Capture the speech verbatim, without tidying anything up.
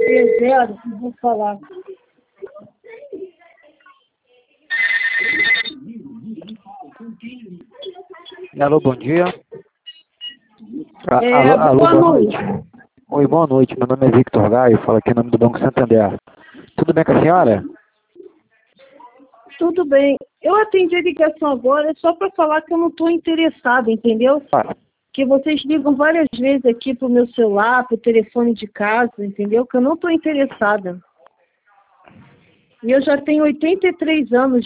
três zero e vou falar. Alô, bom dia. A- É, alô, alô, boa noite. Oi, boa noite. Meu nome é Victor Gaio, falo aqui em nome do Banco Santander. Tudo bem com a senhora? Tudo bem. Eu atendi a ligação agora só para falar que eu não estou interessada, entendeu? Ah, Que vocês ligam várias vezes aqui pro meu celular, pro telefone de casa, entendeu? Que eu não estou interessada. E eu já tenho oitenta e três anos